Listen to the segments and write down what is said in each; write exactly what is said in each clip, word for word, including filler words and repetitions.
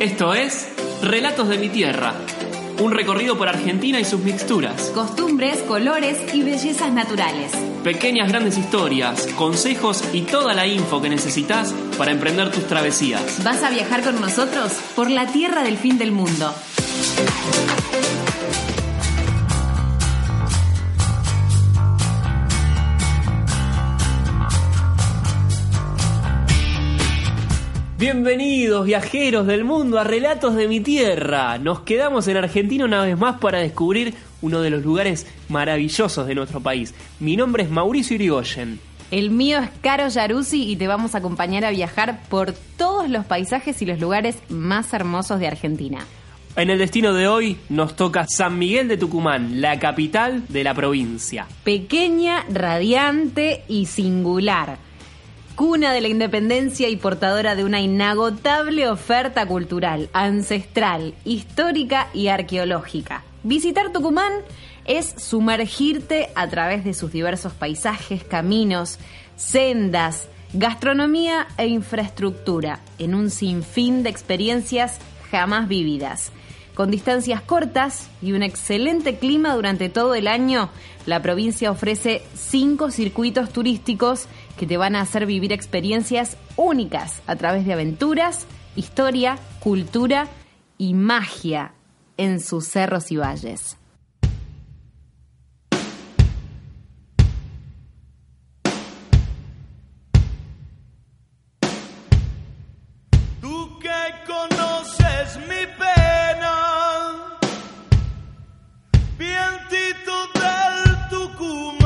Esto es Relatos de mi Tierra, un recorrido por Argentina y sus mixturas. Costumbres, colores y bellezas naturales. Pequeñas grandes historias, consejos y toda la info que necesitas para emprender tus travesías. ¿Vas a viajar con nosotros por la tierra del fin del mundo? Bienvenidos viajeros del mundo a Relatos de mi Tierra. Nos quedamos en Argentina una vez más para descubrir uno de los lugares maravillosos de nuestro país. Mi nombre es Mauricio Irigoyen. El mío es Caro Yaruzzi y te vamos a acompañar a viajar por todos los paisajes y los lugares más hermosos de Argentina. En el destino de hoy nos toca San Miguel de Tucumán, la capital de la provincia. Pequeña, radiante y singular. Cuna de la independencia y portadora de una inagotable oferta cultural, ancestral, histórica y arqueológica. Visitar Tucumán es sumergirte a través de sus diversos paisajes, caminos, sendas, gastronomía e infraestructura en un sinfín de experiencias jamás vividas. Con distancias cortas y un excelente clima durante todo el año, la provincia ofrece cinco circuitos turísticos que te van a hacer vivir experiencias únicas a través de aventuras, historia, cultura y magia en sus cerros y valles. Tú que conoces mi pena, vientito del Tucumán.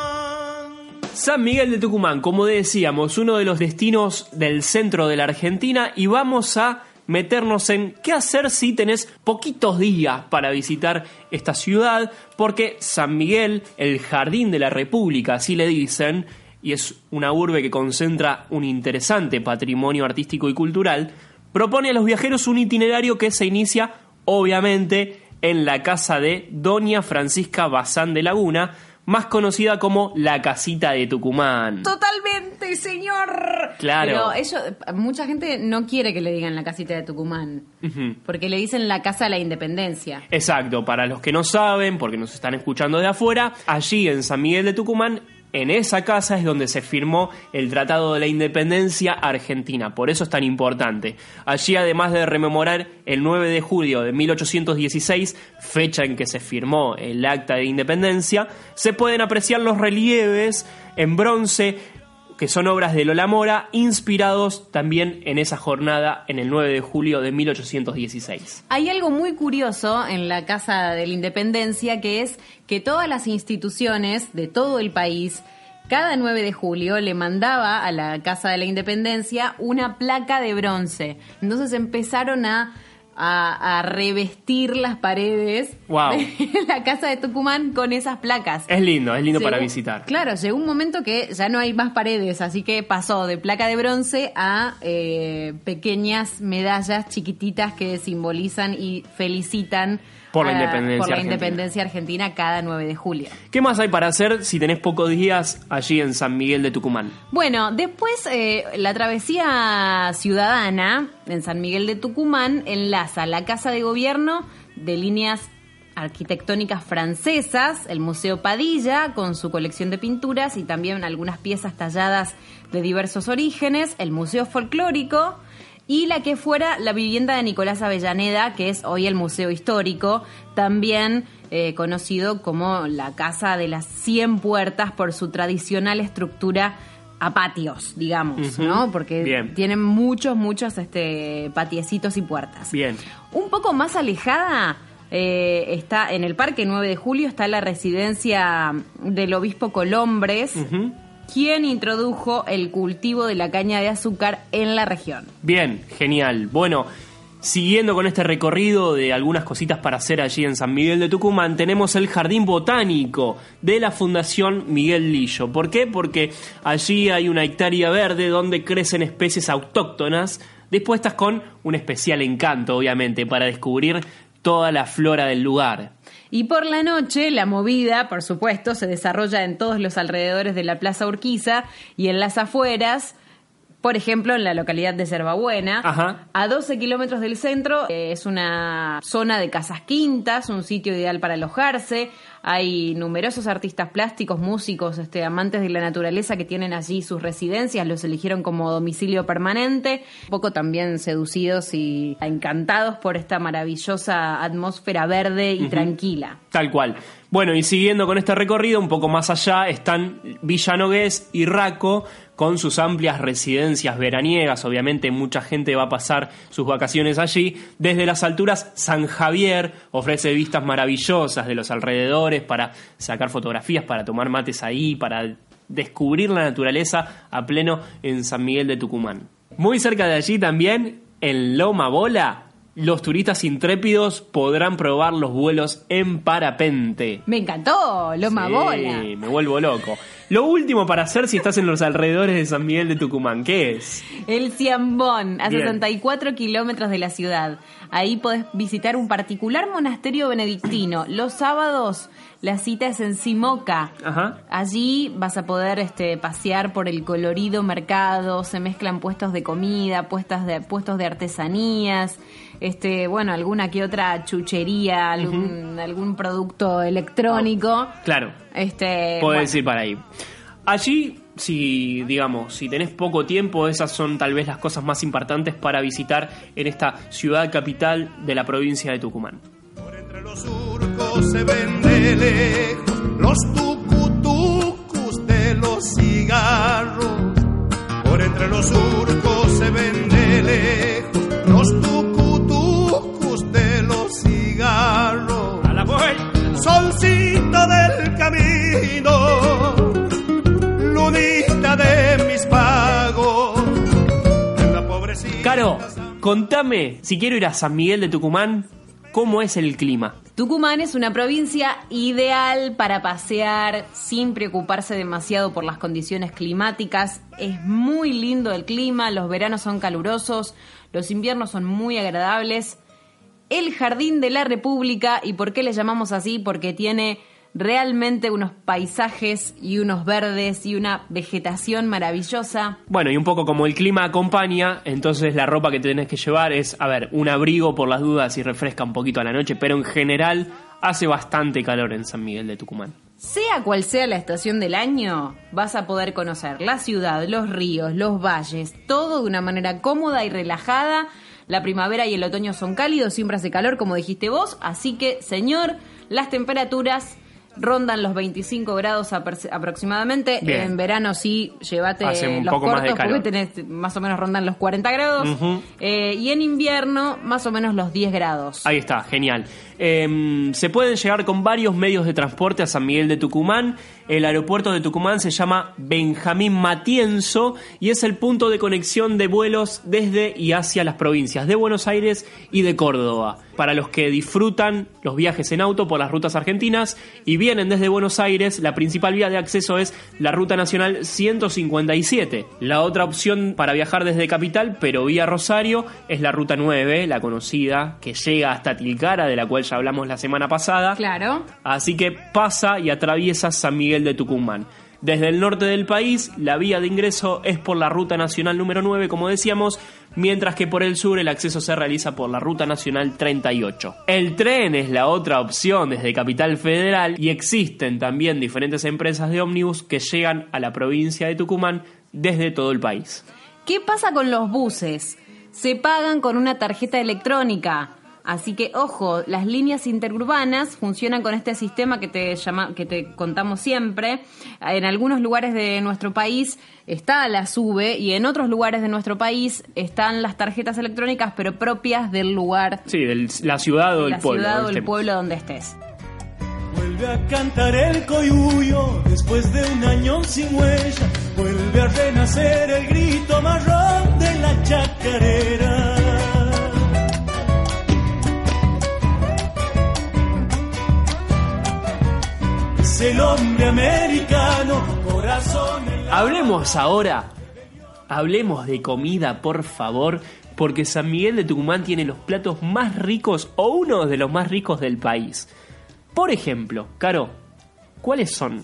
San Miguel de Tucumán, como decíamos, uno de los destinos del centro de la Argentina, y vamos a meternos en qué hacer si tenés poquitos días para visitar esta ciudad, porque San Miguel, el jardín de la República, así le dicen, y es una urbe que concentra un interesante patrimonio artístico y cultural, propone a los viajeros un itinerario que se inicia, obviamente, en la casa de Doña Francisca Bazán de Laguna, más conocida como la Casita de Tucumán. Totalmente, señor. Claro. Pero ellos, mucha gente no quiere que le digan la Casita de Tucumán, uh-huh. porque le dicen la Casa de la Independencia. Exacto, para los que no saben, porque nos están escuchando de afuera, allí en San Miguel de Tucumán, en esa casa es donde se firmó el Tratado de la Independencia Argentina, por eso es tan importante. Allí, además de rememorar el nueve de julio de mil ochocientos dieciséis, fecha en que se firmó el Acta de Independencia, se pueden apreciar los relieves en bronce, que son obras de Lola Mora, inspirados también en esa jornada en el nueve de julio de mil ochocientos dieciséis. Hay algo muy curioso en la Casa de la Independencia, que es que todas las instituciones de todo el país, cada nueve de julio le mandaba a la Casa de la Independencia una placa de bronce. Entonces empezaron a... A, a revestir las paredes wow. de la Casa de Tucumán con esas placas. Es lindo, es lindo Llegó, para visitar. Claro, llegó un momento que ya no hay más paredes, así que pasó de placa de bronce a eh, pequeñas medallas chiquititas que simbolizan y felicitan por la, a, independencia, por la argentina. independencia argentina cada nueve de julio. ¿Qué más hay para hacer si tenés pocos días allí en San Miguel de Tucumán? Bueno, después eh, la travesía ciudadana en San Miguel de Tucumán enlaza la Casa de Gobierno de líneas arquitectónicas francesas, el Museo Padilla con su colección de pinturas y también algunas piezas talladas de diversos orígenes, el Museo Folclórico y la que fuera la vivienda de Nicolás Avellaneda, que es hoy el Museo Histórico, también eh, conocido como la Casa de las Cien Puertas por su tradicional estructura a patios, digamos, uh-huh. ¿no? Porque Bien. tienen muchos, muchos este, patiecitos y puertas. Bien. Un poco más alejada eh, está en el Parque nueve de julio, está la residencia del obispo Colombres, uh-huh. quien introdujo el cultivo de la caña de azúcar en la región. Bien, genial. Bueno, siguiendo con este recorrido de algunas cositas para hacer allí en San Miguel de Tucumán, tenemos el Jardín Botánico de la Fundación Miguel Lillo. ¿Por qué? Porque allí hay una hectárea verde donde crecen especies autóctonas dispuestas con un especial encanto, obviamente, para descubrir toda la flora del lugar. Y por la noche, la movida, por supuesto, se desarrolla en todos los alrededores de la Plaza Urquiza y en las afueras, Por ejemplo, en la localidad de Yerbabuena, Ajá. a doce kilómetros del centro, eh, es una zona de casas quintas, un sitio ideal para alojarse. Hay numerosos artistas plásticos, músicos, este, amantes de la naturaleza que tienen allí sus residencias, los eligieron como domicilio permanente, un poco también seducidos y encantados por esta maravillosa atmósfera verde y uh-huh. tranquila. Tal cual. Bueno, y siguiendo con este recorrido, un poco más allá están Villa Nogués y Raco, con sus amplias residencias veraniegas. Obviamente mucha gente va a pasar sus vacaciones allí. Desde las alturas, San Javier ofrece vistas maravillosas de los alrededores para sacar fotografías, para tomar mates ahí, para descubrir la naturaleza a pleno en San Miguel de Tucumán. Muy cerca de allí también, en Loma Bola, los turistas intrépidos podrán probar los vuelos en parapente. Me encantó, Loma sí, Bola. Me vuelvo loco. Lo último para hacer si estás en los alrededores de San Miguel de Tucumán, ¿qué es? El Ciambón, a Bien. sesenta y cuatro kilómetros de la ciudad. Ahí podés visitar un particular monasterio benedictino. Los sábados la cita es en Simoca. Ajá. Allí vas a poder este, pasear por el colorido mercado, se mezclan puestos de comida, puestas de, puestos de artesanías, este, bueno, alguna que otra chuchería, algún, uh-huh. algún producto electrónico. Oh, claro. Este, Podés bueno. ir para ahí. Allí, si digamos, si tenés poco tiempo, esas son tal vez las cosas más importantes para visitar en esta ciudad capital de la provincia de Tucumán. Por entre los surcos se ven de lejos los tucutucus de los cigarros. Por entre los surcos se ven de lejos los tucutucus de los cigarros. A la vuelta. Solcito del camino, lunita de mis pagos. En la pobrecita. Caro, contame, si quiero ir a San Miguel de Tucumán, ¿cómo es el clima? Tucumán es una provincia ideal para pasear sin preocuparse demasiado por las condiciones climáticas. Es muy lindo el clima, los veranos son calurosos, los inviernos son muy agradables. El Jardín de la República, ¿y por qué le llamamos así? Porque tiene realmente unos paisajes y unos verdes y una vegetación maravillosa. Bueno, y un poco como el clima acompaña, entonces la ropa que tenés que llevar es, a ver, un abrigo por las dudas y refresca un poquito a la noche, pero en general hace bastante calor en San Miguel de Tucumán. Sea cual sea la estación del año, vas a poder conocer la ciudad, los ríos, los valles, todo de una manera cómoda y relajada. La primavera y el otoño son cálidos, siempre hace calor, como dijiste vos, así que, señor, las temperaturas rondan los veinticinco grados apro- aproximadamente. Bien. En verano sí, llévate Hace un los poco más de cortos calor. porque tenés, más o menos rondan los cuarenta grados. Uh-huh. Eh, y en invierno, más o menos los diez grados. Ahí está, genial. Eh, se pueden llegar con varios medios de transporte a San Miguel de Tucumán. El aeropuerto de Tucumán se llama Benjamín Matienzo y es el punto de conexión de vuelos desde y hacia las provincias de Buenos Aires y de Córdoba. Para los que disfrutan los viajes en auto por las rutas argentinas y vienen desde Buenos Aires, la principal vía de acceso es la Ruta Nacional ciento cincuenta y siete. La otra opción para viajar desde Capital, pero vía Rosario, es la Ruta nueve, la conocida, que llega hasta Tilcara, de la cual ya hablamos la semana pasada. Claro. Así que pasa y atraviesa San Miguel de Tucumán. Desde el norte del país, la vía de ingreso es por la Ruta Nacional número nueve, como decíamos, mientras que por el sur el acceso se realiza por la Ruta Nacional treinta y ocho. El tren es la otra opción desde Capital Federal y existen también diferentes empresas de ómnibus que llegan a la provincia de Tucumán desde todo el país. ¿Qué pasa con los buses? Se pagan con una tarjeta electrónica. Así que, ojo, las líneas interurbanas funcionan con este sistema que te llama, que te contamos siempre. En algunos lugares de nuestro país está la SUBE y en otros lugares de nuestro país están las tarjetas electrónicas, pero propias del lugar. Sí, de la ciudad o de del la pueblo. ciudad o este. el pueblo donde estés. Vuelve a cantar el coyuyo después de un año sin huella. Vuelve a renacer el grito marrón de la chacarera. Es el hombre americano, corazón en la... Hablemos ahora, hablemos de comida, por favor, porque San Miguel de Tucumán tiene los platos más ricos o uno de los más ricos del país. Por ejemplo, Caro, ¿cuáles son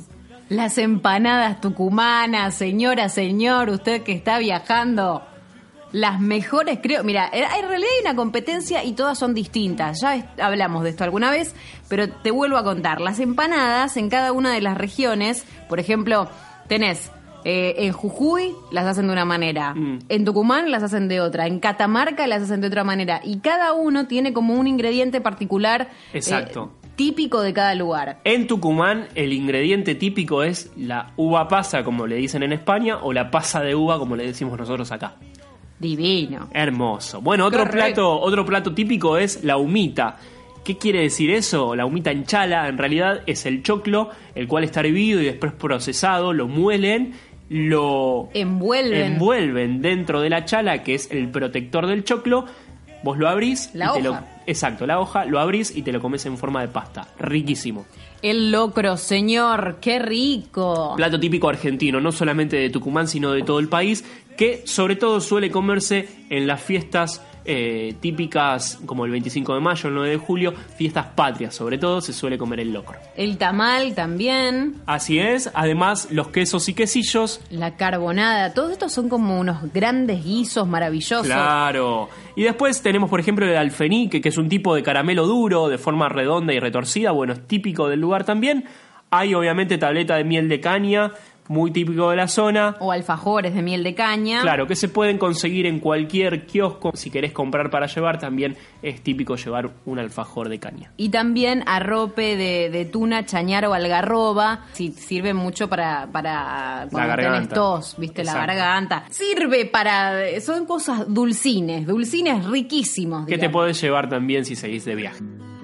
Las empanadas tucumanas, señora, señor, usted que está viajando, las mejores, creo. Mira, en realidad hay una competencia y todas son distintas. Ya es- hablamos de esto alguna vez, pero te vuelvo a contar. Las empanadas en cada una de las regiones, por ejemplo, tenés eh, en Jujuy las hacen de una manera, Mm. en Tucumán las hacen de otra, en Catamarca las hacen de otra manera, y cada uno tiene como un ingrediente particular, eh, Exacto. típico de cada lugar. En Tucumán el ingrediente típico es la uva pasa, como le dicen en España, o la pasa de uva, como le decimos nosotros acá. Divino. Hermoso. Bueno, otro Qué plato, otro plato típico es la humita. ¿Qué quiere decir eso? La humita en chala en realidad es el choclo, el cual está hervido y después procesado, lo muelen, lo Envuelven. envuelven dentro de la chala, que es el protector del choclo. Vos lo abrís La y te hoja. lo exacto, la hoja, lo abrís y te lo comes en forma de pasta. Riquísimo. El locro, señor, qué rico. Plato típico argentino, no solamente de Tucumán, sino de todo el país, que sobre todo suele comerse en las fiestas eh, típicas como el veinticinco de mayo, el nueve de julio, fiestas patrias, sobre todo se suele comer el locro. El tamal también, Así es, además los quesos y quesillos, la carbonada, todos estos son como unos grandes guisos maravillosos. claro. Y después tenemos, por ejemplo, el alfenique, que es un tipo de caramelo duro, de forma redonda y retorcida, bueno, es típico del lugar también. Hay obviamente tableta de miel de caña, muy típico de la zona. O alfajores de miel de caña. Claro, que se pueden conseguir en cualquier kiosco. Si querés comprar para llevar, también es típico llevar un alfajor de caña. Y también arrope de, de tuna, chañar o algarroba. Sí, sirve mucho para, para cuando tenés garganta. tos, viste, la Exacto. garganta. Sirve para... Son cosas dulcines, dulcines riquísimos. Que te digamos. podés llevar también si seguís de viaje.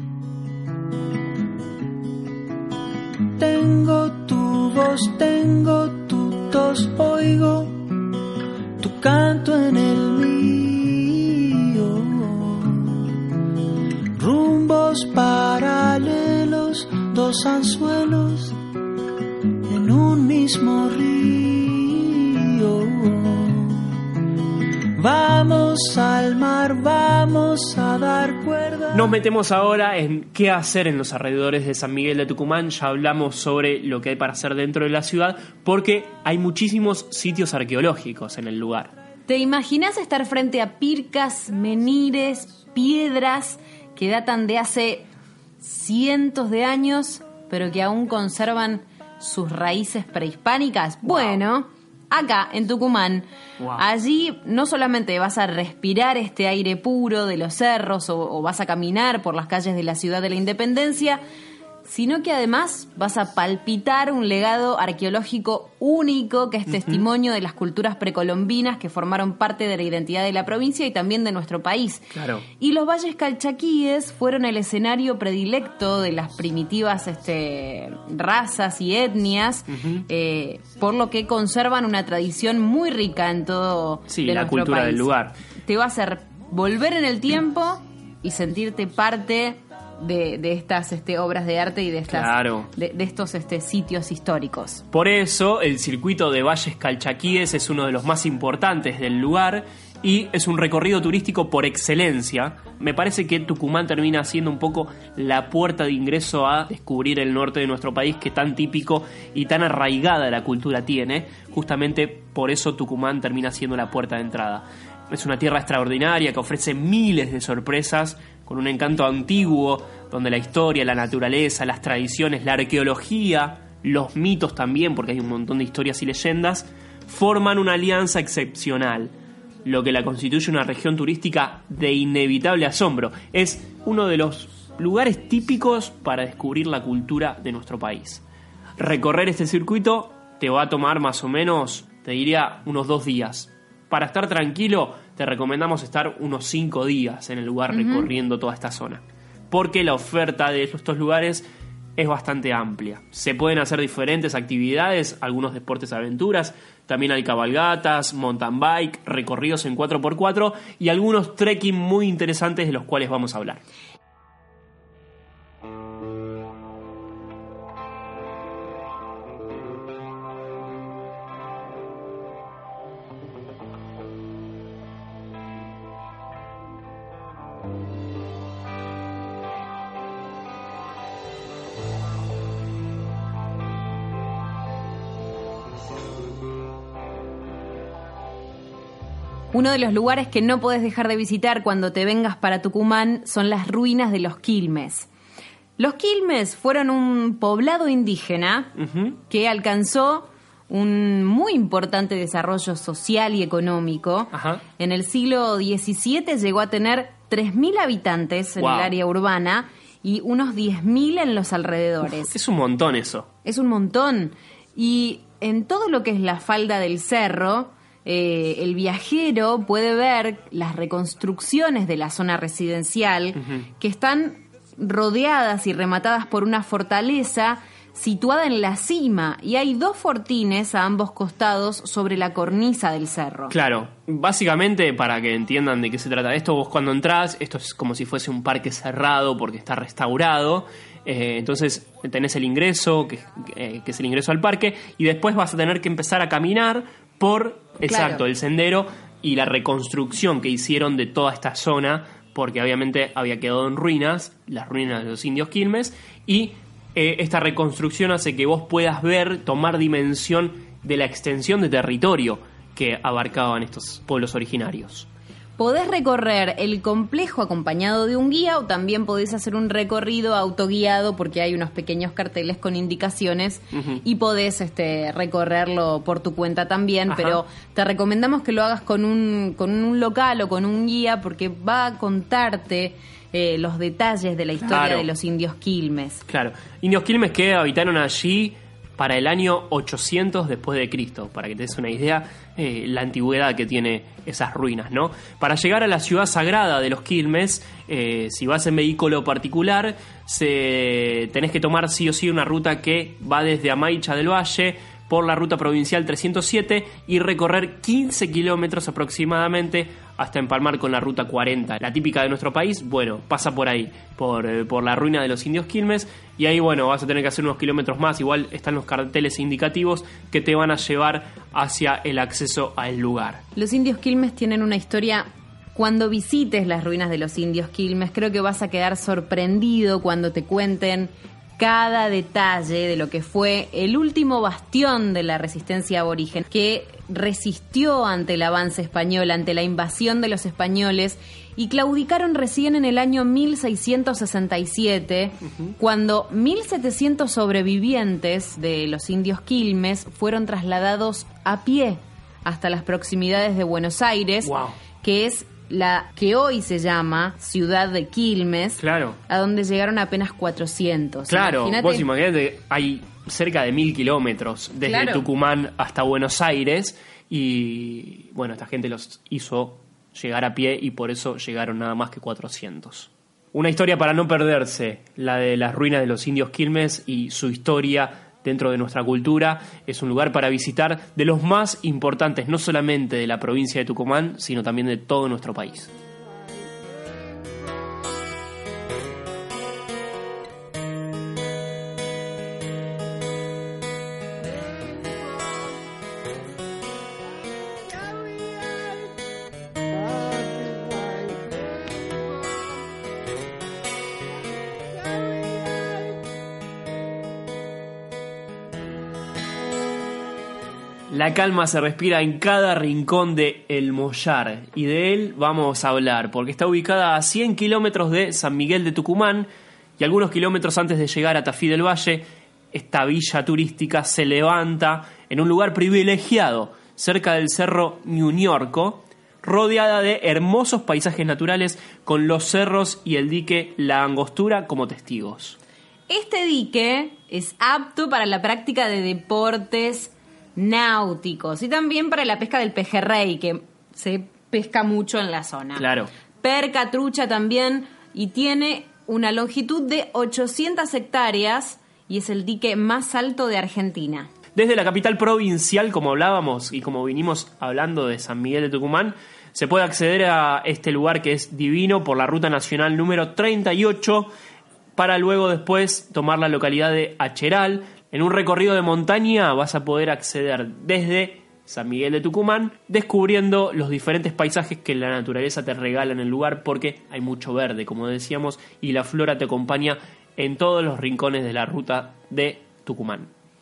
Tengo tu voz, tengo tu tos, oigo tu canto en el mío. Rumbos paralelos, dos anzuelos en un mismo río. Vamos al mar, vamos a dar cuerda. Nos metemos ahora en qué hacer en los alrededores de San Miguel de Tucumán. Ya hablamos sobre lo que hay para hacer dentro de la ciudad, porque hay muchísimos sitios arqueológicos en el lugar. ¿Te imaginas estar frente a pircas, menires, piedras que datan de hace cientos de años, pero que aún conservan sus raíces prehispánicas? Wow. Bueno, acá en Tucumán, Wow. allí no solamente vas a respirar este aire puro de los cerros o, o vas a caminar por las calles de la ciudad de la Independencia, sino que además vas a palpitar un legado arqueológico único que es testimonio de las culturas precolombinas que formaron parte de la identidad de la provincia y también de nuestro país. Claro. Y los valles calchaquíes fueron el escenario predilecto de las primitivas este, razas y etnias, Ujú. eh, por lo que conservan una tradición muy rica en todo Sí, de la nuestro cultura país. del lugar. Te va a hacer volver en el tiempo y sentirte parte de, de estas este, obras de arte y de estas Claro. de, de estos este, sitios históricos. Por eso, el circuito de Valles Calchaquíes es uno de los más importantes del lugar y es un recorrido turístico por excelencia. Me parece que Tucumán termina siendo un poco la puerta de ingreso a descubrir el norte de nuestro país, que tan típico y tan arraigada la cultura tiene. Justamente por eso Tucumán termina siendo la puerta de entrada. Es una tierra extraordinaria que ofrece miles de sorpresas, con un encanto antiguo, donde la historia, la naturaleza, las tradiciones, la arqueología, los mitos también, porque hay un montón de historias y leyendas, forman una alianza excepcional, lo que la constituye una región turística de inevitable asombro. Es uno de los lugares típicos para descubrir la cultura de nuestro país. Recorrer este circuito te va a tomar más o menos, te diría, unos dos días. Para estar tranquilo, te recomendamos estar unos cinco días en el lugar recorriendo toda esta zona. Porque la oferta de estos lugares es bastante amplia. Se pueden hacer diferentes actividades, algunos deportes aventuras, también hay cabalgatas, mountain bike, recorridos en cuatro por cuatro y algunos trekking muy interesantes de los cuales vamos a hablar. Uno de los lugares que no podés dejar de visitar cuando te vengas para Tucumán son las ruinas de los Quilmes. Los Quilmes fueron un poblado indígena uh-huh. que alcanzó un muy importante desarrollo social y económico. Ajá. En el siglo diecisiete llegó a tener tres mil habitantes en wow. el área urbana y unos diez mil en los alrededores. Uf, es un montón eso. Es un montón. Y en todo lo que es la falda del cerro, eh, el viajero puede ver las reconstrucciones de la zona residencial uh-huh. que están rodeadas y rematadas por una fortaleza situada en la cima, y hay dos fortines a ambos costados sobre la cornisa del cerro. Claro, básicamente, para que entiendan de qué se trata esto, vos cuando entrás, esto es como si fuese un parque cerrado porque está restaurado, eh, entonces tenés el ingreso, que, eh, que es el ingreso al parque, y después vas a tener que empezar a caminar por, exacto, claro. el sendero y la reconstrucción que hicieron de toda esta zona, porque obviamente había quedado en ruinas, las ruinas de los indios Quilmes, y Eh, esta reconstrucción hace que vos puedas ver, tomar dimensión de la extensión de territorio que abarcaban estos pueblos originarios. Podés recorrer el complejo acompañado de un guía o también podés hacer un recorrido autoguiado porque hay unos pequeños carteles con indicaciones uh-huh. y podés este, recorrerlo por tu cuenta también, Ajá. pero te recomendamos que lo hagas con un, con un local o con un guía porque va a contarte Eh, los detalles de la historia claro. de los indios Quilmes. Claro, indios Quilmes que habitaron allí para el año ochocientos después de Cristo, para que te des una idea eh, la antigüedad que tiene esas ruinas, ¿no? Para llegar a la ciudad sagrada de los Quilmes, eh, si vas en vehículo particular, se, tenés que tomar sí o sí una ruta que va desde Amaicha del Valle por la ruta provincial trescientos siete y recorrer quince kilómetros aproximadamente hasta empalmar con la ruta cuarenta, la típica de nuestro país. Bueno, pasa por ahí, por, eh, por la ruina de los indios Quilmes, y ahí, bueno, vas a tener que hacer unos kilómetros más. Igual están los carteles indicativos que te van a llevar hacia el acceso al lugar. Los indios Quilmes tienen una historia. Cuando visites las ruinas de los indios Quilmes, creo que vas a quedar sorprendido cuando te cuenten cada detalle de lo que fue el último bastión de la resistencia aborigen, que resistió ante el avance español, ante la invasión de los españoles, y claudicaron recién en el año mil seiscientos sesenta y siete, uh-huh. cuando mil setecientos sobrevivientes de los indios Quilmes fueron trasladados a pie hasta las proximidades de Buenos Aires, wow. que es la que hoy se llama Ciudad de Quilmes, claro. a donde llegaron apenas cuatrocientos. Claro, Imagínate. Vos imaginate, hay cerca de mil kilómetros desde claro. Tucumán hasta Buenos Aires, y bueno, esta gente los hizo llegar a pie y por eso llegaron nada más que cuatrocientos. Una historia para no perderse, la de las ruinas de los indios Quilmes y su historia dentro de nuestra cultura. Es un lugar para visitar de los más importantes, no solamente de la provincia de Tucumán, sino también de todo nuestro país. La calma se respira en cada rincón de El Mollar, y de él vamos a hablar, porque está ubicada a cien kilómetros de San Miguel de Tucumán y algunos kilómetros antes de llegar a Tafí del Valle. Esta villa turística se levanta en un lugar privilegiado, cerca del cerro Ñuñorco, rodeada de hermosos paisajes naturales con los cerros y el dique La Angostura como testigos. Este dique es apto para la práctica de deportes náuticos y también para la pesca del pejerrey, que se pesca mucho en la zona. Claro. Perca, trucha también, y tiene una longitud de ochocientas hectáreas y es el dique más alto de Argentina. Desde la capital provincial, como hablábamos y como vinimos hablando de San Miguel de Tucumán, se puede acceder a este lugar que es divino por la ruta nacional número treinta y ocho, para luego después tomar la localidad de Acheral. En un recorrido de montaña vas a poder acceder desde San Miguel de Tucumán, descubriendo los diferentes paisajes que la naturaleza te regala en el lugar, porque hay mucho verde, como decíamos, y la flora te acompaña en todos los rincones de la ruta de Tucumán.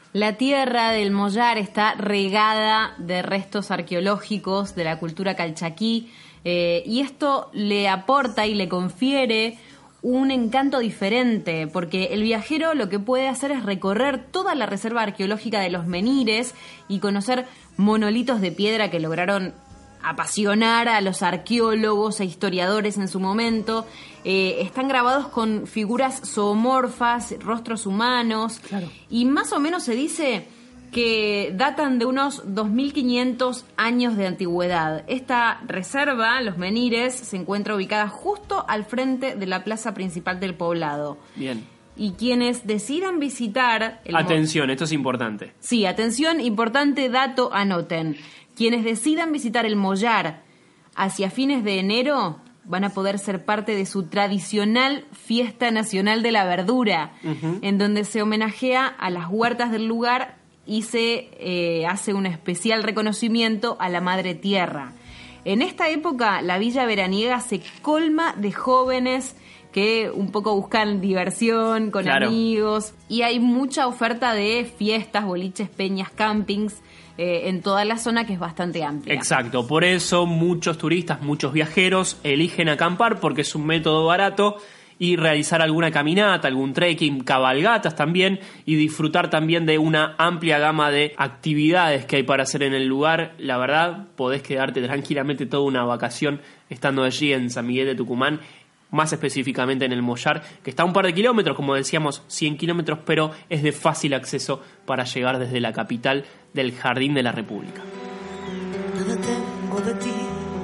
La tierra del Mollar está regada de restos arqueológicos de la cultura calchaquí, eh, y esto le aporta y le confiere un encanto diferente, porque el viajero lo que puede hacer es recorrer toda la reserva arqueológica de los menires y conocer monolitos de piedra que lograron apasionar a los arqueólogos e historiadores en su momento. Eh, están grabados con figuras zoomorfas, rostros humanos, claro. Y más o menos se dice que datan de unos dos mil quinientos años de antigüedad. Esta reserva, Los Menires, se encuentra ubicada justo al frente de la plaza principal del poblado. Bien. Y quienes decidan visitar... El atención, mo- esto es importante. Sí, atención, importante dato, anoten. Quienes decidan visitar el Mollar hacia fines de enero van a poder ser parte de su tradicional Fiesta Nacional de la Verdura, uh-huh. en donde se homenajea a las huertas del lugar y se eh, hace un especial reconocimiento a la Madre Tierra. En esta época, la Villa Veraniega se colma de jóvenes que un poco buscan diversión con claro. amigos, y hay mucha oferta de fiestas, boliches, peñas, campings, eh, en toda la zona, que es bastante amplia. Exacto, por eso muchos turistas, muchos viajeros eligen acampar, porque es un método barato, y realizar alguna caminata, algún trekking, cabalgatas también, y disfrutar también de una amplia gama de actividades que hay para hacer en el lugar. La verdad, podés quedarte tranquilamente toda una vacación estando allí en San Miguel de Tucumán, más específicamente en el Mollar, que está a un par de kilómetros, como decíamos, cien kilómetros, pero es de fácil acceso para llegar desde la capital del Jardín de la República. Nada tengo de ti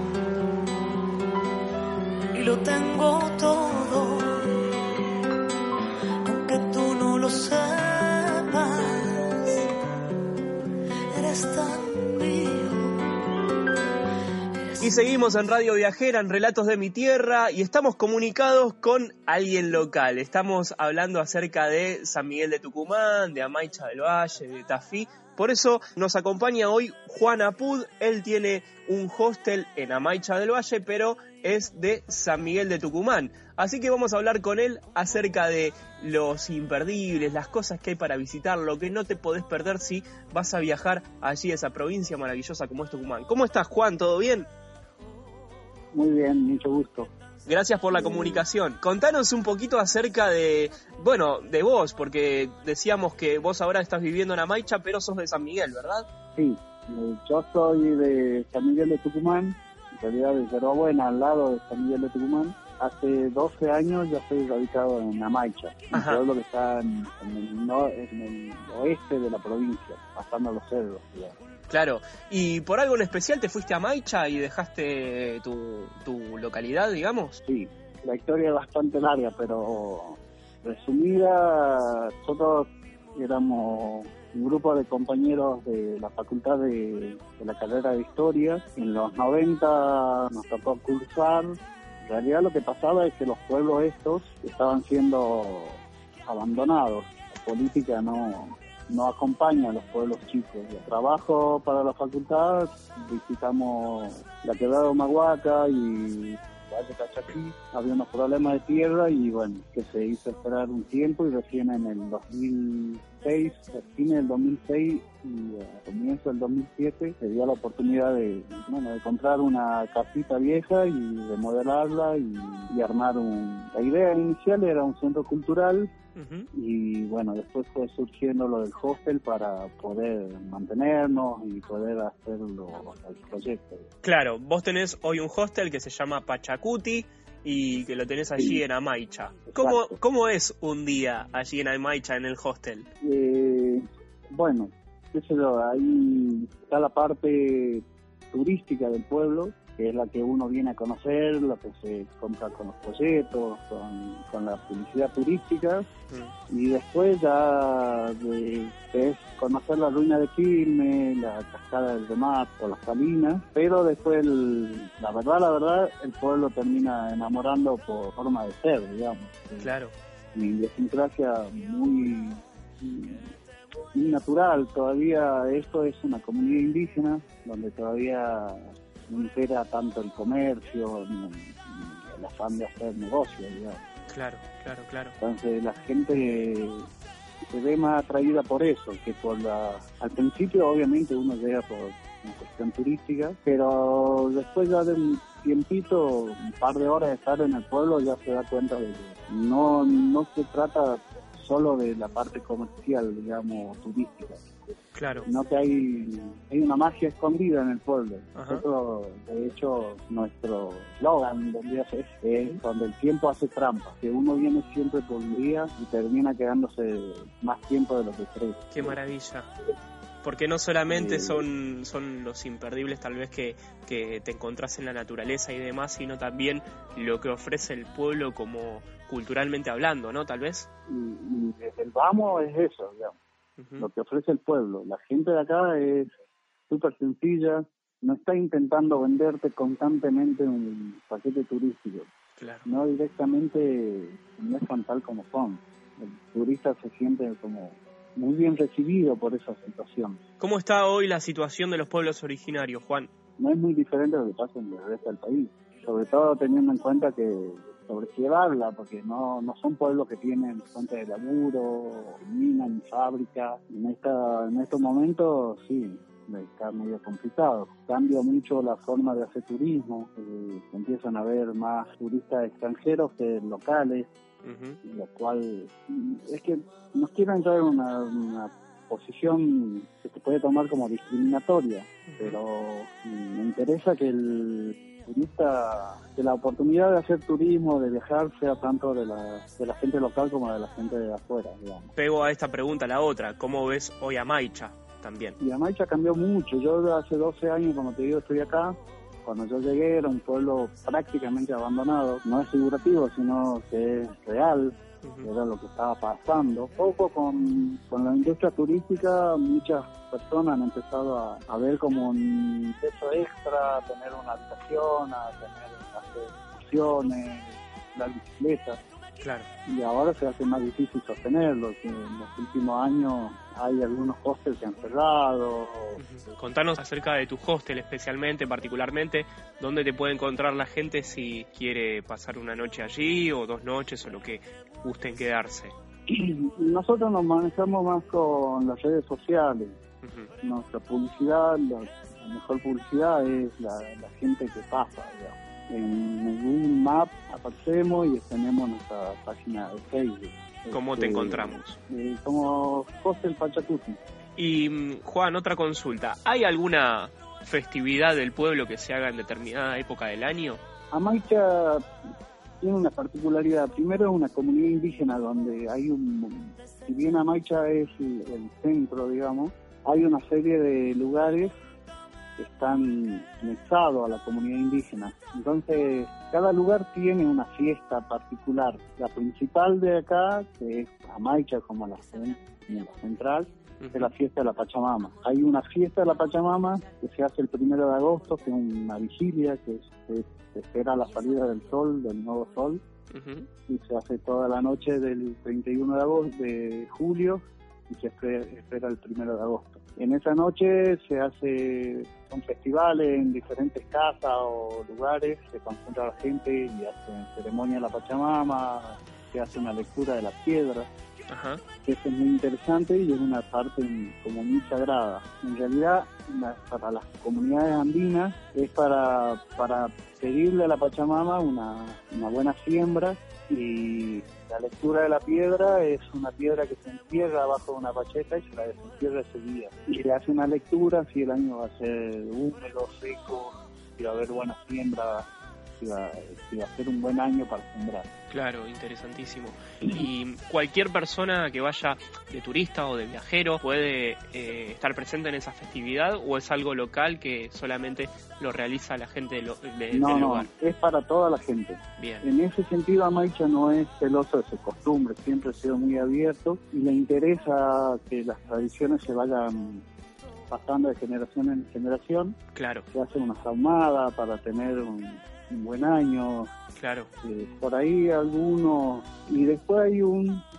y lo tengo todo, aunque tú no lo sepas, eres tan mío. Y seguimos en Radio Viajera, en Relatos de mi Tierra, y estamos comunicados con alguien local. Estamos hablando acerca de San Miguel de Tucumán, de Amaicha del Valle, de Tafí. Por eso nos acompaña hoy Juan Apud. Él tiene un hostel en Amaicha del Valle, pero es de San Miguel de Tucumán. Así que vamos a hablar con él acerca de los imperdibles, las cosas que hay para visitar, lo que no te podés perder si vas a viajar allí a esa provincia maravillosa como es Tucumán. ¿Cómo estás, Juan? ¿Todo bien? Muy bien, mucho gusto. Gracias por la comunicación. Contanos un poquito acerca de, bueno, de vos, porque decíamos que vos ahora estás viviendo en Amaicha, pero sos de San Miguel, ¿verdad? Sí, yo soy de San Miguel de Tucumán, en realidad de Yerbabuena, al lado de San Miguel de Tucumán. Hace doce años ya estoy radicado en Amaicha, un pueblo que está en, en, el no, en el oeste de la provincia, pasando los cerros, digamos. Claro, y por algo en especial te fuiste a Amaicha y dejaste tu, tu localidad, digamos. Sí, la historia es bastante larga, pero resumida, nosotros éramos un grupo de compañeros de la facultad de, de la carrera de Historia. En los noventa nos tocó cursar. En realidad lo que pasaba es que los pueblos estos estaban siendo abandonados. La política no... no acompaña a los pueblos chicos. De trabajo para la facultad, visitamos la quebrada de Humahuaca y Valle Calchaquí. Había unos problemas de tierra y bueno, que se hizo esperar un tiempo, y recién en el dos mil seis, a fines del dos mil seis y a comienzo del dos mil siete, se dio la oportunidad de, bueno, de comprar una casita vieja y remodelarla y, y armar un... La idea inicial era un centro cultural. Uh-huh. Y bueno, después fue surgiendo lo del hostel para poder mantenernos y poder hacerlo el proyecto. Claro, vos tenés hoy un hostel que se llama Pachacuti y que lo tenés allí sí. en Amaicha. ¿Cómo, ¿Cómo es un día allí en Amaicha en el hostel? Eh, bueno, qué sé yo, ahí está la parte turística del pueblo, que es la que uno viene a conocer, lo que se compra con los folletos, con, con la publicidad turística, mm. y después ya de, es conocer la ruina de Quilmes, la cascada del Remato, las salinas, pero después, el, la verdad, la verdad, el pueblo termina enamorando por forma de ser, digamos. Claro. Mi idiosincrasia muy, muy natural, todavía esto es una comunidad indígena, donde todavía no impera tanto el comercio ni, ni el afán de hacer negocios, digamos. Claro, claro, claro. Entonces la gente se ve más atraída por eso, que por la... Al principio obviamente uno llega por una cuestión turística, pero después ya de un tiempito, un par de horas de estar en el pueblo, ya se da cuenta de que no, no se trata solo de la parte comercial, digamos, turística. Claro. Sino que hay, hay una magia escondida en el pueblo. Ajá. Nosotros, de hecho, nuestro slogan donde hace es donde el tiempo hace trampa, que uno viene siempre por un día y termina quedándose más tiempo de lo que cree. Qué maravilla. Porque no solamente Eh, son, son los imperdibles tal vez que, que te encontrás en la naturaleza y demás, sino también lo que ofrece el pueblo como culturalmente hablando, ¿no? Tal vez. Y, y desde el vamos es eso, digamos. Uh-huh. Lo que ofrece el pueblo. La gente de acá es súper sencilla, no está intentando venderte constantemente un paquete turístico, Claro. no directamente muestran tal como son. El turista se siente como muy bien recibido por esa situación. ¿Cómo está hoy la situación de los pueblos originarios, Juan? No es muy diferente a lo que pasa en el resto del país, sobre todo teniendo en cuenta que sobrellevarla, porque no no son pueblos que tienen fuente de laburo, minas, ni fábrica. En esta en estos momentos sí, está medio complicado. Cambia mucho la forma de hacer turismo, eh, empiezan a haber más turistas extranjeros que locales, Uh-huh. lo cual es que nos quieren entrar en una, una posición que se puede tomar como discriminatoria, uh-huh. pero me interesa que el turista, que la oportunidad de hacer turismo, de viajar, sea tanto de la, de la gente local como de la gente de afuera, digamos. Pego a esta pregunta la otra, ¿cómo ves hoy a Maicha también? Y Amaicha cambió mucho. Yo hace doce años, como te digo, estoy acá. Cuando yo llegué era un pueblo prácticamente abandonado, no es figurativo, sino que es real, uh-huh. era lo que estaba pasando. Poco con, con la industria turística, muchas personas han empezado a, a ver como un peso extra, a tener una habitación, a tener hacer excursiones, la bicicleta. Claro. Y ahora se hace más difícil sostenerlo, que en los últimos años hay algunos hostels que han cerrado. Uh-huh. Contanos acerca de tu hostel especialmente, particularmente, dónde te puede encontrar la gente si quiere pasar una noche allí o dos noches o lo que gusten quedarse. Nosotros nos manejamos más con las redes sociales. Uh-huh. Nuestra publicidad, la, la mejor publicidad es la, la gente que pasa, digamos. En Google Maps aparecemos y tenemos nuestra página de Facebook. ¿Cómo este, te encontramos? Eh, como Hostel Pachacuti. Y Juan, otra consulta. ¿Hay alguna festividad del pueblo que se haga en determinada época del año? Amaicha tiene una particularidad. Primero es una comunidad indígena donde hay un... Si bien Amaicha es el, el centro, digamos, hay una serie de lugares que están anexados a la comunidad indígena. Entonces, cada lugar tiene una fiesta particular. La principal de acá, que es Amaicha como la, como la central, uh-huh. es la fiesta de la Pachamama. Hay una fiesta de la Pachamama que se hace el primero de agosto, que es una vigilia, que se, se espera la salida del sol, del nuevo sol, uh-huh. y se hace toda la noche del treinta y uno de agosto, de julio, y se espera, espera el primero de agosto. En esa noche se hace, son festivales en diferentes casas o lugares, se concentra la gente y hacen ceremonia de la Pachamama, se hace una lectura de la piedra. Ajá. Eso es muy interesante y es una parte como muy sagrada. En realidad, la, para las comunidades andinas es para, para pedirle a la Pachamama una, una buena siembra, y la lectura de la piedra es una piedra que se entierra abajo de una pacheta y se la desentierra ese día. Y le hace una lectura si el año va a ser húmedo, seco, si va a haber buena siembra, si va, si va a ser un buen año para sembrar. Claro, interesantísimo. ¿Y cualquier persona que vaya de turista o de viajero puede eh, estar presente en esa festividad, o es algo local que solamente lo realiza la gente de lo, de, no, del no, lugar? Es para toda la gente. Bien. En ese sentido, Amaicha no es celoso de su costumbre, siempre ha sido muy abierto y le interesa que las tradiciones se vayan pasando de generación en generación. Claro. Se hace una saumada para tener un, un buen año. Claro. Eh, por ahí algunos, y después hay un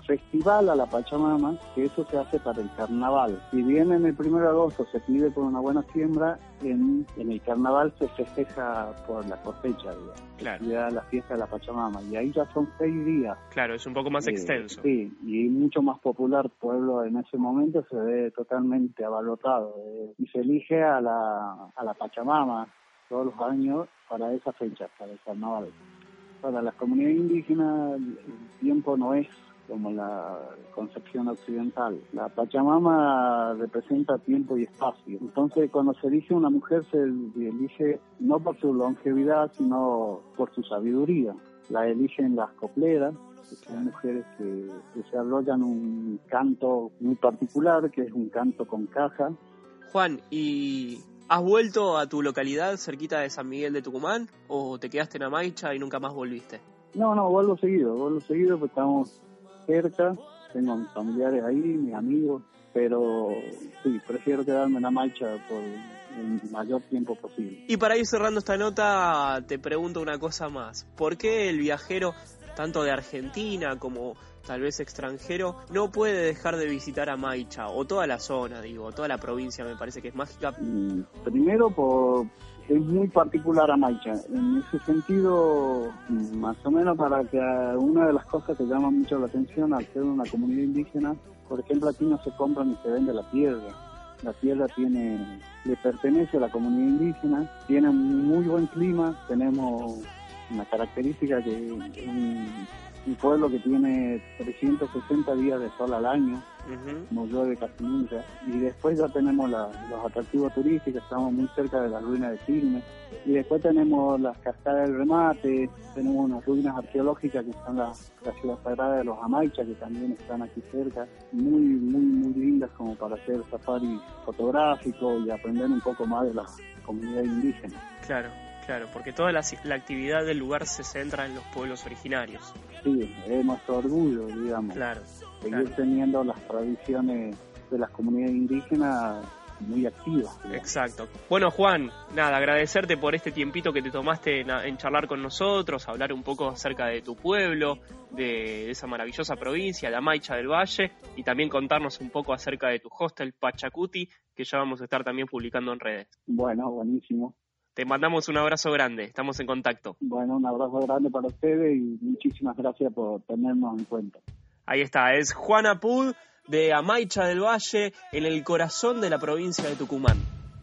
festival a la Pachamama, que eso se hace para el carnaval. Si bien en el primero de agosto se pide por una buena siembra, en, en el carnaval se festeja por la cosecha, digamos. Claro. Ya la fiesta de la Pachamama, y ahí ya son seis días. Claro, es un poco más Eh, extenso. Sí, y mucho más popular. Pueblo en ese momento se ve totalmente abarrotado, eh, y se elige a la, a la Pachamama todos los años para esa fecha, para el carnaval. Para las comunidades indígenas el tiempo no es como la concepción occidental. La Pachamama representa tiempo y espacio. Entonces, cuando se elige una mujer, se elige no por su longevidad, sino por su sabiduría. La eligen las copleras, que son mujeres que desarrollan un canto muy particular, que es un canto con caja. Juan, ¿y has vuelto a tu localidad cerquita de San Miguel de Tucumán o te quedaste en Amaicha y nunca más volviste? No, no, vuelvo seguido, vuelvo seguido porque estamos cerca, tengo mis familiares ahí, mis amigos, pero sí, prefiero quedarme en Amaicha por el mayor tiempo posible. Y para ir cerrando esta nota, te pregunto una cosa más. ¿Por qué el viajero, tanto de Argentina como tal vez extranjero, no puede dejar de visitar Amaicha, o toda la zona, digo, toda la provincia me parece que es mágica? Mm, Primero, por es muy particular Amaicha. En ese sentido, más o menos para que una de las cosas que llama mucho la atención al ser una comunidad indígena, por ejemplo, aquí no se compra ni se vende la tierra. La tierra tiene, le pertenece a la comunidad indígena, tiene un muy buen clima, tenemos una característica que es un, un pueblo que tiene trescientos sesenta días de sol al año, Uh-huh. no llueve casi nunca, y después ya tenemos la, los atractivos turísticos, estamos muy cerca de las ruinas de Quilmes, y después tenemos las cascadas del Remate, tenemos unas ruinas arqueológicas que son la, la ciudad sagrada de los Amaicha, que también están aquí cerca, muy, muy, muy lindas como para hacer safari fotográfico y aprender un poco más de la comunidad indígena. Claro, claro, porque toda la, la actividad del lugar se centra en los pueblos originarios. Sí, es nuestro orgullo, digamos. Claro. Seguir Claro. teniendo las tradiciones de las comunidades indígenas muy activas. digamos. Exacto. Bueno, Juan, nada, agradecerte por este tiempito que te tomaste en, en charlar con nosotros, hablar un poco acerca de tu pueblo, de, de esa maravillosa provincia, de Amaicha del Valle, y también contarnos un poco acerca de tu hostel Pachacuti, que ya vamos a estar también publicando en redes. Bueno, buenísimo. Te mandamos un abrazo grande, estamos en contacto. Bueno, un abrazo grande para ustedes y muchísimas gracias por tenernos en cuenta. Ahí está, es Juan Apud de Amaicha del Valle, en el corazón de la provincia de Tucumán.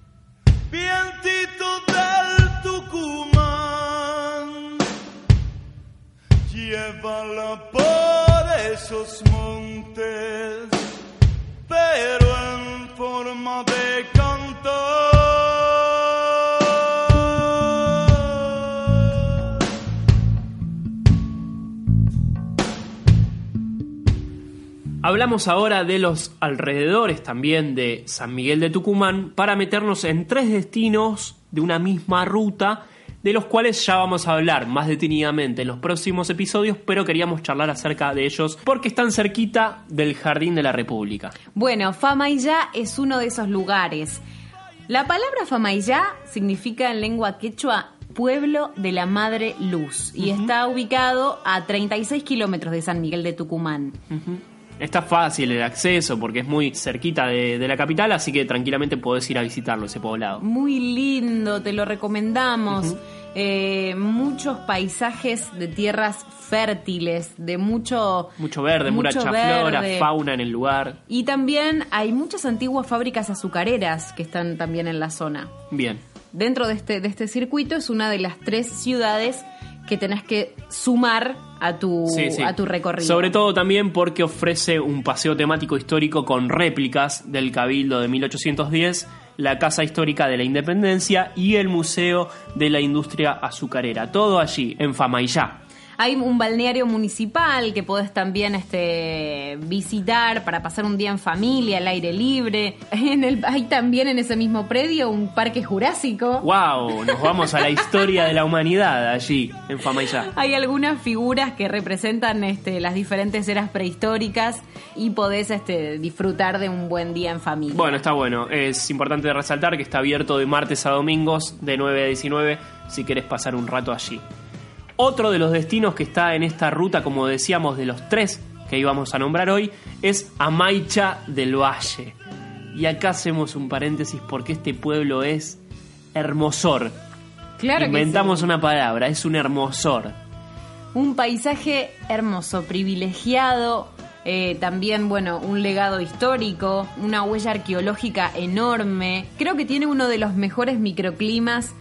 Vientito del Tucumán, llévala por esos montes, pero en forma de canto. Hablamos ahora de los alrededores también de San Miguel de Tucumán para meternos en tres destinos de una misma ruta, de los cuales ya vamos a hablar más detenidamente en los próximos episodios, pero queríamos charlar acerca de ellos porque están cerquita del Jardín de la República. Bueno, Famaillá es uno de esos lugares. La palabra Famaillá significa en lengua quechua pueblo de la Madre Luz y Uh-huh. está ubicado a treinta y seis kilómetros de San Miguel de Tucumán. Uh-huh. Está fácil el acceso porque es muy cerquita de, de la capital, así que tranquilamente podés ir a visitarlo, ese poblado. Muy lindo, te lo recomendamos. Uh-huh. Eh, muchos paisajes de tierras fértiles, de mucho... Mucho verde, mucho mucha verde. flora, fauna en el lugar. Y también hay muchas antiguas fábricas azucareras que están también en la zona. Bien. Dentro de este, de este circuito es una de las tres ciudades que tenés que sumar a tu, Sí, sí. a tu recorrido. Sobre todo también porque ofrece un paseo temático histórico con réplicas del Cabildo de mil ochocientos diez, la Casa Histórica de la Independencia y el Museo de la Industria Azucarera. Todo allí, en Famaillá. Hay un balneario municipal que podés también este, visitar para pasar un día en familia, al aire libre. En el, hay también en ese mismo predio un parque jurásico. ¡Wow! Nos vamos a la historia de la humanidad allí, en Famaillá. Hay algunas figuras que representan este, las diferentes eras prehistóricas y podés este, disfrutar de un buen día en familia. Bueno, está bueno. Es importante resaltar que está abierto de martes a domingos, de nueve a diecinueve, si querés pasar un rato allí. Otro de los destinos que está en esta ruta, como decíamos, de los tres que íbamos a nombrar hoy es Amaicha del Valle. Y acá hacemos un paréntesis porque este pueblo es hermosor. Claro. Inventamos que sí. una palabra, es un hermosor. Un paisaje hermoso, privilegiado, eh, también, bueno, un legado histórico, una huella arqueológica enorme. Creo que tiene uno de los mejores microclimas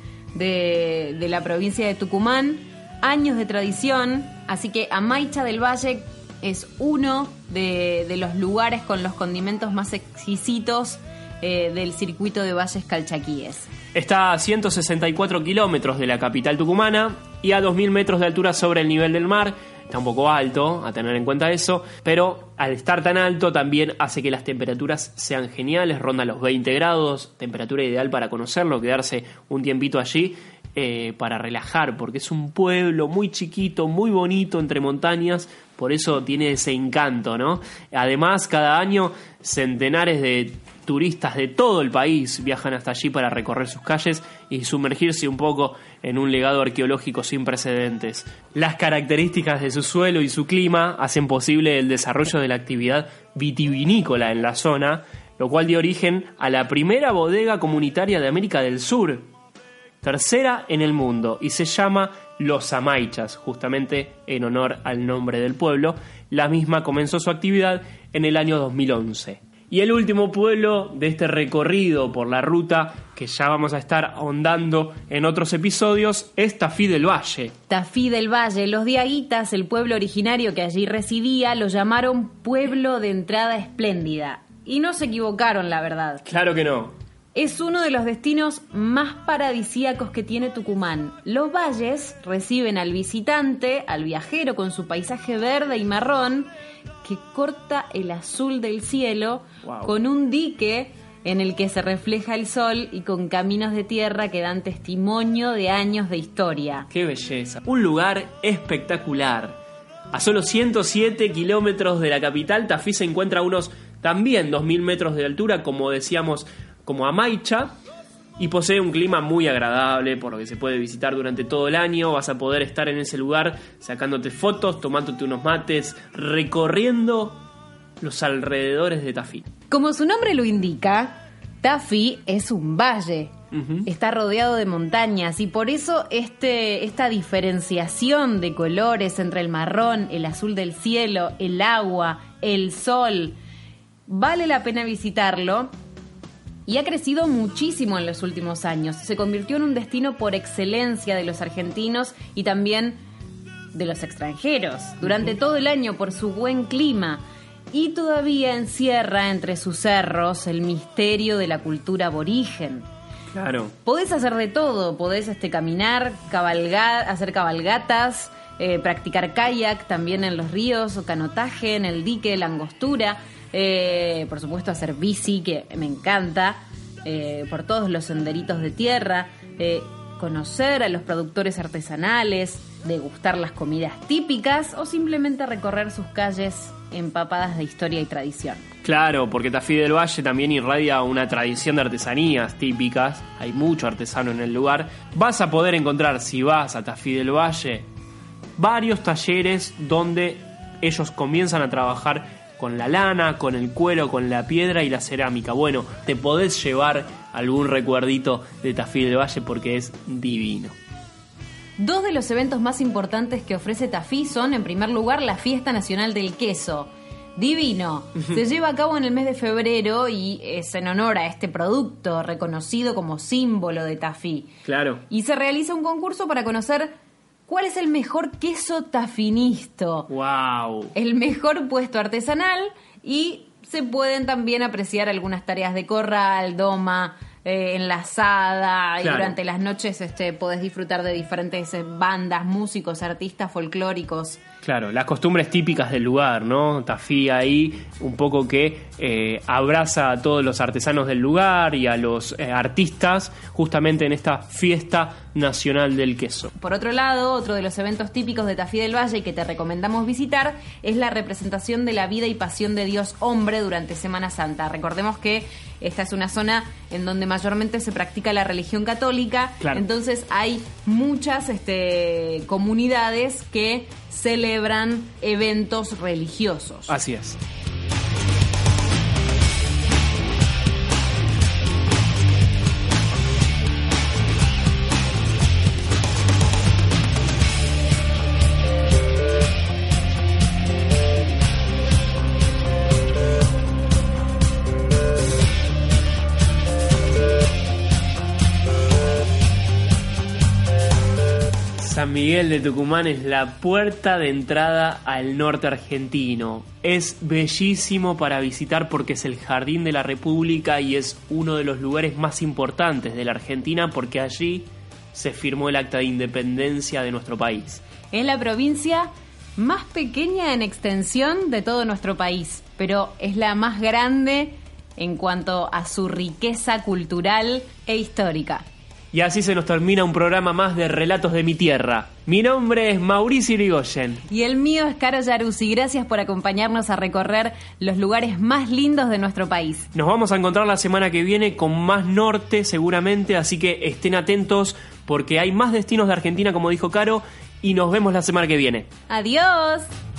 de, de la provincia de Tucumán, años de tradición, así que Amaicha del Valle es uno de, de los lugares con los condimentos más exquisitos eh, del circuito de valles calchaquíes. Está a ciento sesenta y cuatro kilómetros de la capital tucumana y a dos mil metros de altura sobre el nivel del mar. Está un poco alto, a tener en cuenta eso, pero al estar tan alto también hace que las temperaturas sean geniales, ronda los veinte grados, temperatura ideal para conocerlo, quedarse un tiempito allí eh, para relajar, porque es un pueblo muy chiquito, muy bonito entre montañas, por eso tiene ese encanto, ¿no? Además, cada año centenares de turistas de todo el país viajan hasta allí para recorrer sus calles y sumergirse un poco en un legado arqueológico sin precedentes. Las características de su suelo y su clima hacen posible el desarrollo de la actividad vitivinícola en la zona, lo cual dio origen a la primera bodega comunitaria de América del Sur, tercera en el mundo, y se llama Los Amaichas, justamente en honor al nombre del pueblo. La misma comenzó su actividad en el año dos mil once. Y el último pueblo de este recorrido por la ruta, que ya vamos a estar ahondando en otros episodios, es Tafí del Valle. Tafí del Valle. Los diaguitas, el pueblo originario que allí residía, lo llamaron pueblo de entrada espléndida. Y no se equivocaron, la verdad. Claro que no. Es uno de los destinos más paradisíacos que tiene Tucumán. Los valles reciben al visitante, al viajero, con su paisaje verde y marrón que corta el azul del cielo, wow, con un dique en el que se refleja el sol y con caminos de tierra que dan testimonio de años de historia. ¡Qué belleza! Un lugar espectacular. A solo ciento siete kilómetros de la capital, Tafí se encuentra a unos también dos mil metros de altura, como decíamos, como Amaicha, y posee un clima muy agradable, por lo que se puede visitar durante todo el año. Vas a poder estar en ese lugar sacándote fotos, tomándote unos mates, recorriendo los alrededores de Tafí. Como su nombre lo indica, Tafí es un valle. Uh-huh. Está rodeado de montañas y por eso este, esta diferenciación de colores entre el marrón, el azul del cielo, el agua, el sol, vale la pena visitarlo. Y ha crecido muchísimo en los últimos años. Se convirtió en un destino por excelencia de los argentinos y también de los extranjeros durante todo el año por su buen clima. Y todavía encierra entre sus cerros el misterio de la cultura aborigen. Claro. Podés hacer de todo. Podés este, caminar, cabalgar, hacer cabalgatas, eh, practicar kayak también en los ríos, o canotaje en el dique, la angostura. Eh, por supuesto hacer bici, que me encanta, eh, por todos los senderitos de tierra, eh, conocer a los productores artesanales, degustar las comidas típicas o simplemente recorrer sus calles empapadas de historia y tradición. Claro, porque Tafí del Valle también irradia una tradición de artesanías típicas, hay mucho artesano en el lugar. Vas a poder encontrar, si vas a Tafí del Valle, varios talleres donde ellos comienzan a trabajar con la lana, con el cuero, con la piedra y la cerámica. Bueno, te podés llevar algún recuerdito de Tafí del Valle porque es divino. Dos de los eventos más importantes que ofrece Tafí son, en primer lugar, la Fiesta Nacional del Queso. Divino. Se lleva a cabo en el mes de febrero y es en honor a este producto reconocido como símbolo de Tafí. Claro. Y se realiza un concurso para conocer ¿cuál es el mejor queso tafinisto? ¡Wow! El mejor puesto artesanal, y se pueden también apreciar algunas tareas de corral, doma, eh, enlazada, claro. Y durante las noches este, podés disfrutar de diferentes eh, bandas, músicos, artistas folclóricos. Claro, las costumbres típicas del lugar, ¿no? Tafí ahí un poco que eh, abraza a todos los artesanos del lugar y a los eh, artistas justamente en esta fiesta nacional del queso. Por otro lado, otro de los eventos típicos de Tafí del Valle que te recomendamos visitar es la representación de la vida y pasión de Dios hombre durante Semana Santa. Recordemos que esta es una zona en donde mayormente se practica la religión católica, claro. Entonces hay muchas este, comunidades que celebran eventos religiosos. Así es. San Miguel de Tucumán es la puerta de entrada al norte argentino. Es bellísimo para visitar porque es el jardín de la República y es uno de los lugares más importantes de la Argentina porque allí se firmó el acta de independencia de nuestro país. Es la provincia más pequeña en extensión de todo nuestro país, pero es la más grande en cuanto a su riqueza cultural e histórica. Y así se nos termina un programa más de Relatos de mi Tierra. Mi nombre es Mauricio Irigoyen. Y el mío es Caro Yaruzzi. Gracias por acompañarnos a recorrer los lugares más lindos de nuestro país. Nos vamos a encontrar la semana que viene con más norte seguramente, así que estén atentos porque hay más destinos de Argentina, como dijo Caro, y nos vemos la semana que viene. ¡Adiós!